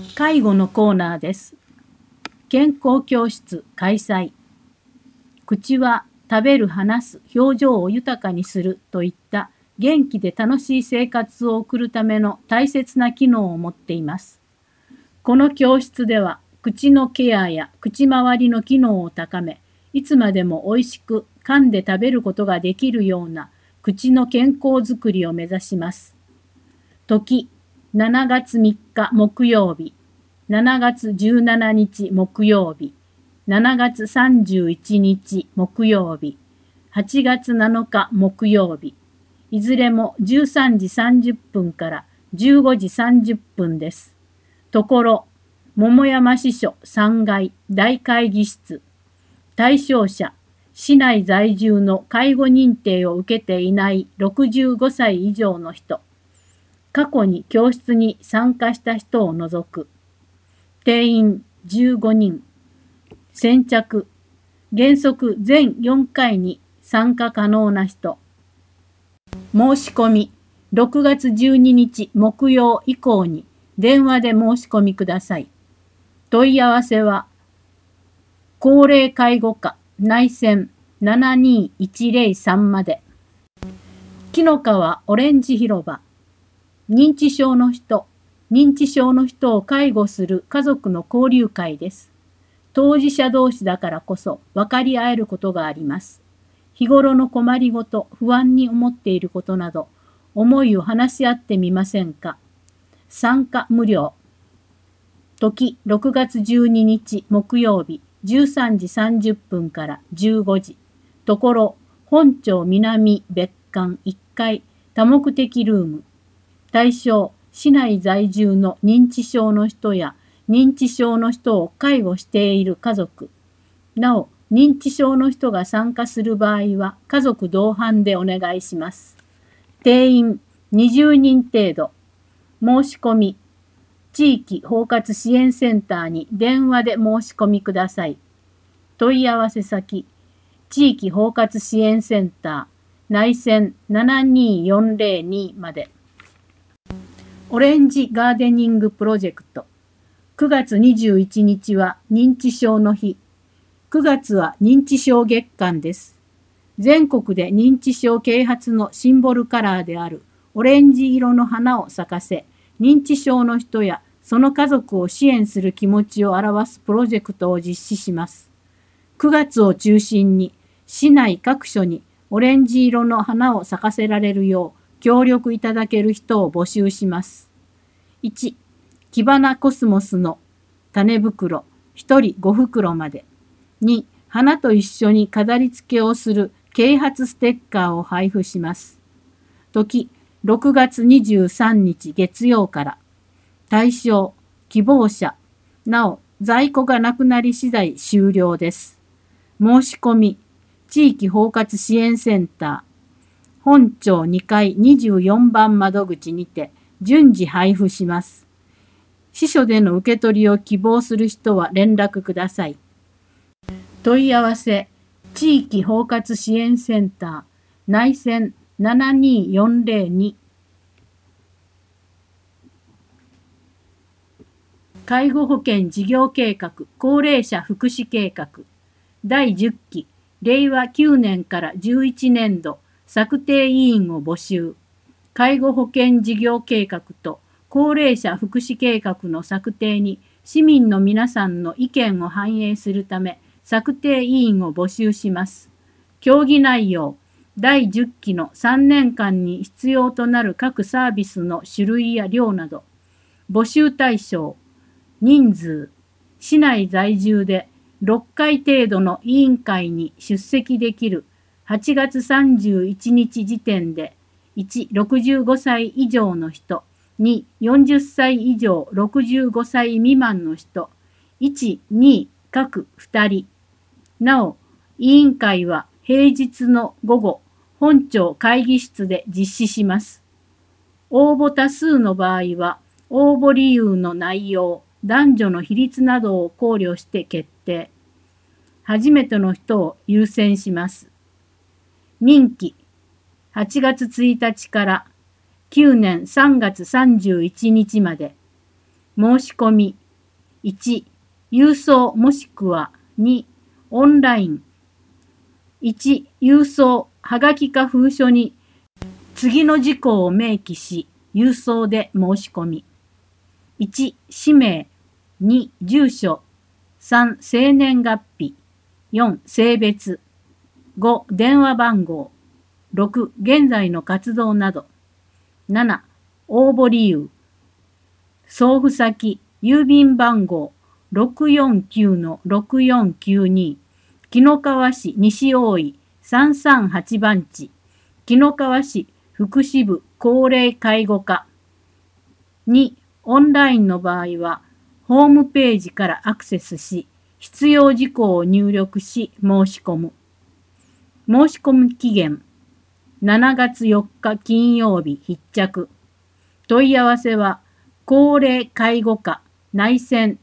介護のコーナーです。健康教室開催。口は食べる、話す、表情を豊かにするといった元気で楽しい生活を送るための大切な機能を持っています。この教室では口のケアや口周りの機能を高め、いつまでもおいしく噛んで食べることができるような口の健康づくりを目指します。時、7月3日木曜日、7月17日木曜日、7月31日木曜日、8月7日木曜日、いずれも13時30分から15時30分です。ところ、桃山支所3階大会議室。対象者、市内在住の介護認定を受けていない65歳以上の人。過去に教室に参加した人を除く。定員15人。先着。原則全4回に参加可能な人。申し込み。6月12日木曜以降に電話で申し込みください。問い合わせは、高齢介護課内線72103まで。紀の川オレンジ広場。認知症の人を介護する家族の交流会です。当事者同士だからこそ分かり合えることがあります。日頃の困りごと、不安に思っていることなど、思いを話し合ってみませんか。参加無料。時、6月12日木曜日、13時30分から15時。ところ、本町南別館1階多目的ルーム。対象、市内在住の認知症の人や認知症の人を介護している家族。なお、認知症の人が参加する場合は家族同伴でお願いします。定員20人程度。申し込み。地域包括支援センターに電話で申し込みください。問い合わせ先、地域包括支援センター、内線72402まで。オレンジガーデニングプロジェクト。9月21日は認知症の日。9月は認知症月間です。全国で認知症啓発のシンボルカラーであるオレンジ色の花を咲かせ、認知症の人やその家族を支援する気持ちを表すプロジェクトを実施します。9月を中心に市内各所にオレンジ色の花を咲かせられるよう協力いただける人を募集します。1、キバナコスモスの種袋1人5袋まで。2、花と一緒に飾り付けをする啓発ステッカーを配布します。時、6月23日月曜から。対象、希望者。なお、在庫がなくなり次第終了です。申し込み、地域包括支援センター。本町2階24番窓口にて順次配布します。支所での受け取りを希望する人は連絡ください。問い合わせ、地域包括支援センター、内線72402。介護保険事業計画高齢者福祉計画第10期令和9年から11年度策定委員を募集。介護保険事業計画と高齢者福祉計画の策定に市民の皆さんの意見を反映するため策定委員を募集します。協議内容、第10期の3年間に必要となる各サービスの種類や量など。募集対象、人数、市内在住で6回程度の委員会に出席できる8月31日時点で1、65歳以上の人、2、40歳以上65歳未満の人、1、2、各2人。なお、委員会は平日の午後、本町会議室で実施します。応募多数の場合は、応募理由の内容、男女の比率などを考慮して決定。初めての人を優先します。任期、8月1日から9年3月31日まで。 申し込み。1、郵送もしくは2、オンライン。1、郵送、はがきか封書に次の事項を明記し、郵送で申し込み。1、氏名。2、住所。3、生年月日。4、性別。5、電話番号。6、現在の活動など。7、応募理由。送付先、郵便番号 649-6492、紀の川市西大井338番地、紀の川市福祉部高齢介護課。2、オンラインの場合は、ホームページからアクセスし、必要事項を入力し申し込む。申し込み期限、7月4日金曜日必着。問い合わせは、高齢介護課内線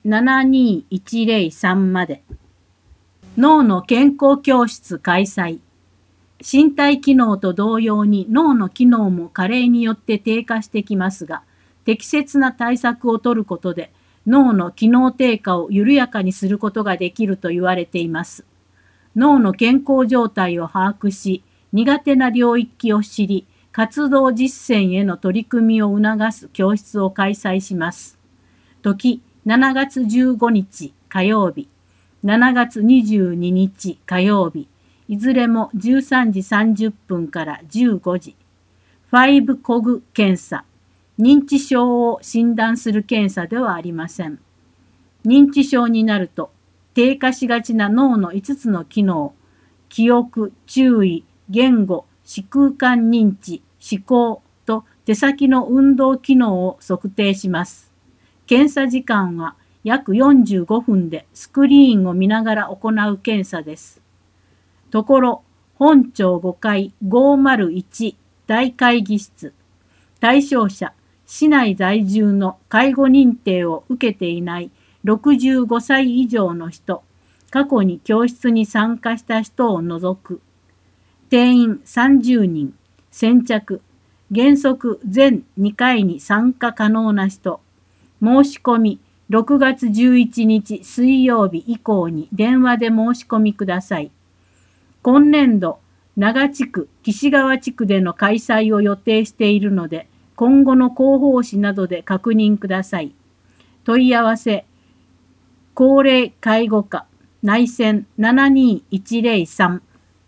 72103まで。脳の健康教室開催。身体機能と同様に脳の機能も加齢によって低下してきますが、適切な対策を取ることで脳の機能低下を緩やかにすることができると言われています。脳の健康状態を把握し、苦手な領域を知り、活動実践への取り組みを促す教室を開催します。時、7月15日火曜日、7月22日火曜日、いずれも13時30分から15時。5コグ検査。認知症を診断する検査ではありません。認知症になると、低下しがちな脳の5つの機能、記憶、注意、言語、視空間認知、思考と手先の運動機能を測定します。検査時間は約45分でスクリーンを見ながら行う検査です。ところ、本町5階501大会議室。対象者、市内在住の介護認定を受けていない65歳以上の人、過去に教室に参加した人を除く。定員30人、先着、原則全2回に参加可能な人、申し込み6月11日水曜日以降に電話で申し込みください。今年度、長地区、岸川地区での開催を予定しているので、今後の広報誌などで確認ください。問い合わせ、高齢介護課、内線72103。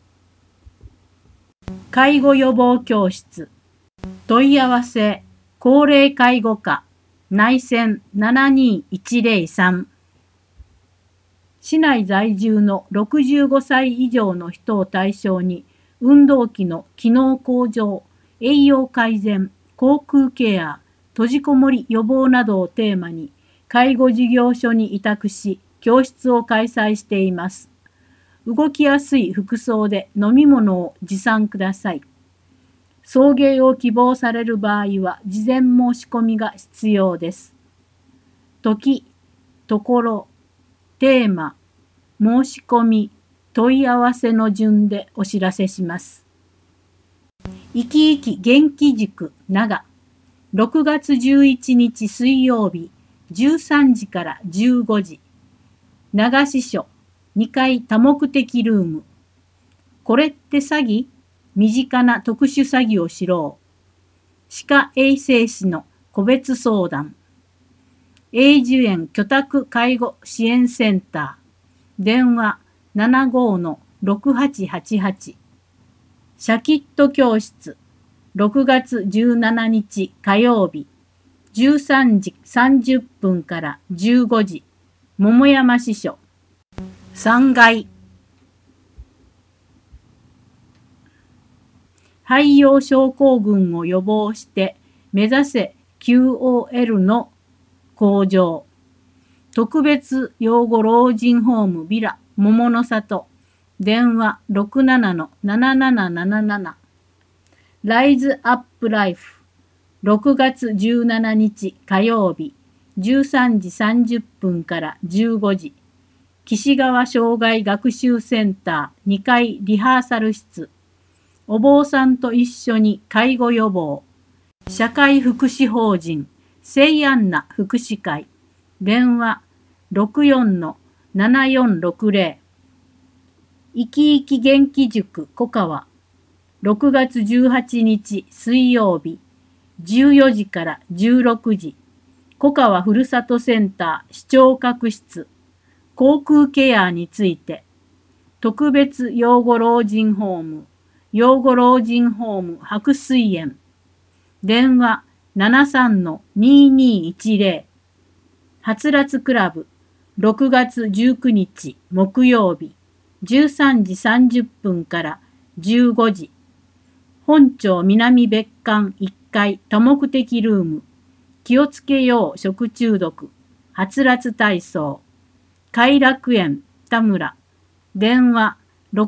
介護予防教室。問い合わせ、高齢介護課、内線72103。市内在住の65歳以上の人を対象に、運動器の機能向上、栄養改善、口腔ケア、閉じこもり予防などをテーマに、介護事業所に委託し、教室を開催しています。動きやすい服装で飲み物を持参ください。送迎を希望される場合は、事前申し込みが必要です。時、ところ、テーマ、申し込み、問い合わせの順でお知らせします。生き生き元気塾長、6月11日水曜日、13時から15時。長支所、2階多目的ルーム。これって詐欺？身近な特殊詐欺を知ろう。歯科衛生士の個別相談。永寿園居宅介護支援センター。電話75-6888。シャキット教室。6月17日火曜日。13時30分から15時。桃山支所。3階。肺葉症候群を予防して目指せ QOL の向上。特別養護老人ホームビラ桃の里。電話67-7777。ライズアップライフ。6月17日火曜日。13時30分から15時。岸川障害学習センター2階リハーサル室。お坊さんと一緒に介護予防。社会福祉法人聖安娜福祉会。 電話64-7460。いきいき元気塾小川。6月18日水曜日、14時から16時。小川ふるさとセンター視聴覚室。口腔ケアについて。特別養護老人ホーム、養護老人ホーム白水園。電話73-2210。はつらつクラブ6月19日木曜日13時30分から15時。本町南別館1階多目的ルーム。気をつけよう食中毒。はつらつ体操。偕楽園田村。電話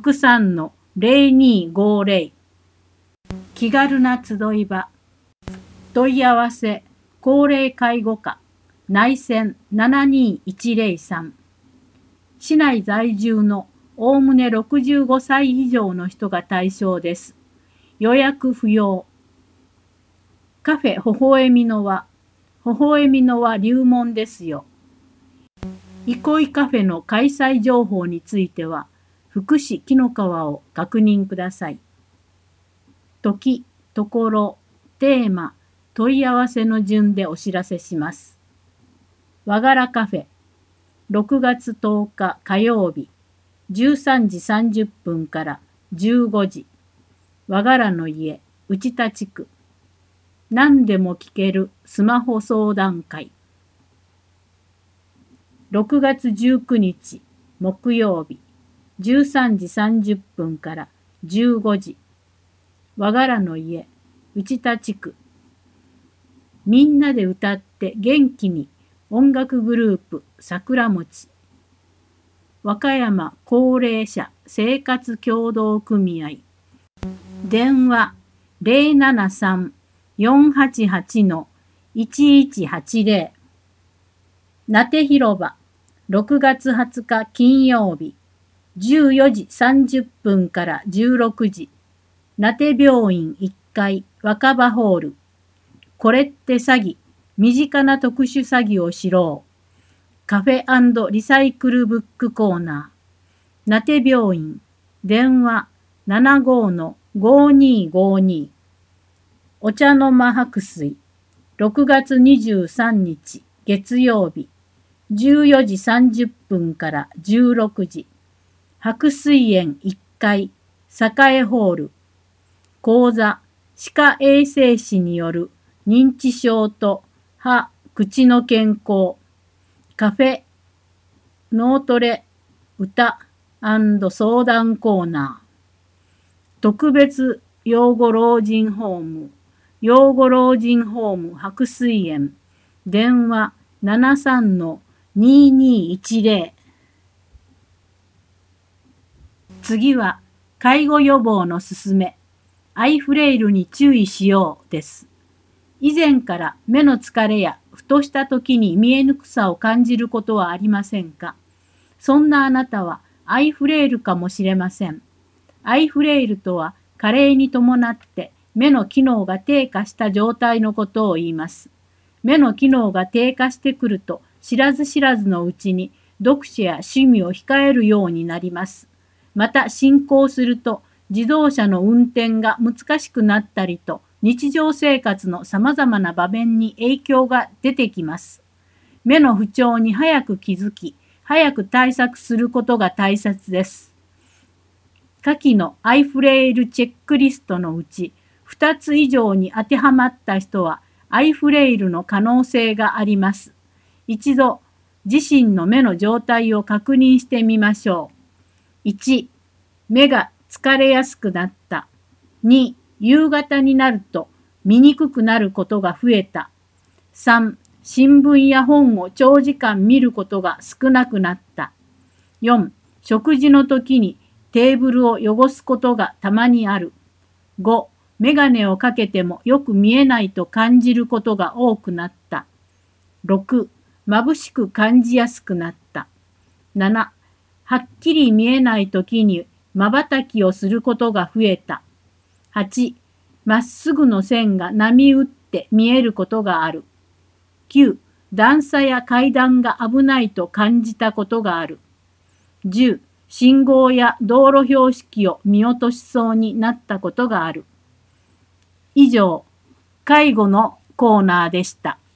63-0250。気軽な集い場。問い合わせ高齢介護課内線72103。市内在住のおおむね65歳以上の人が対象です。予約不要。カフェ微笑みの輪。微笑みの輪入門ですよ。憩いカフェの開催情報については、福祉紀の川を確認ください。時、ところ、テーマ、問い合わせの順でお知らせします。和柄カフェ、6月10日火曜日、13時30分から15時。和柄の家、内田地区。何でも聞けるスマホ相談会。6月19日木曜日、13時30分から15時。和柄の家、内田地区。みんなで歌って元気に音楽グループ桜餅。和歌山高齢者生活協同組合。電話073-488-1180。なて広場6月20日金曜日14時30分から16時。なて病院1階若葉ホール。これって詐欺。身近な特殊詐欺を知ろう。カフェ&リサイクルブックコーナー。なて病院。電話75-5252。お茶の間白水。6月23日月曜日。14時30分から16時。白水園1階栄ホール。講座歯科衛生士による認知症と歯・口の健康。カフェ脳トレ歌&相談コーナー。特別養護老人ホーム養護老人ホーム白水園。電話73-2210。次は介護予防のすすめ。アイフレイルに注意しようです。以前から目の疲れやふとした時に見えにくさを感じることはありませんか？そんなあなたはアイフレイルかもしれません。アイフレイルとは加齢に伴って目の機能が低下した状態のことを言います。目の機能が低下してくると知らず知らずのうちに読書や趣味を控えるようになります。また進行すると自動車の運転が難しくなったりと日常生活のさまざまな場面に影響が出てきます。目の不調に早く気づき、早く対策することが大切です。下記のアイフレイルチェックリストのうち2つ以上に当てはまった人はアイフレイルの可能性があります。一度自身の目の状態を確認してみましょう。1、目が疲れやすくなった。2、夕方になると見にくくなることが増えた。3、新聞や本を長時間見ることが少なくなった。4、食事の時にテーブルを汚すことがたまにある。5、メガネをかけてもよく見えないと感じることが多くなった。6、眩しく感じやすくなった。7、はっきり見えない時に瞬きをすることが増えた。8、まっすぐの線が波打って見えることがある。9、 段差や階段が危ないと感じたことがある。10、信号や道路標識を見落としそうになったことがある。以上、介護のコーナーでした。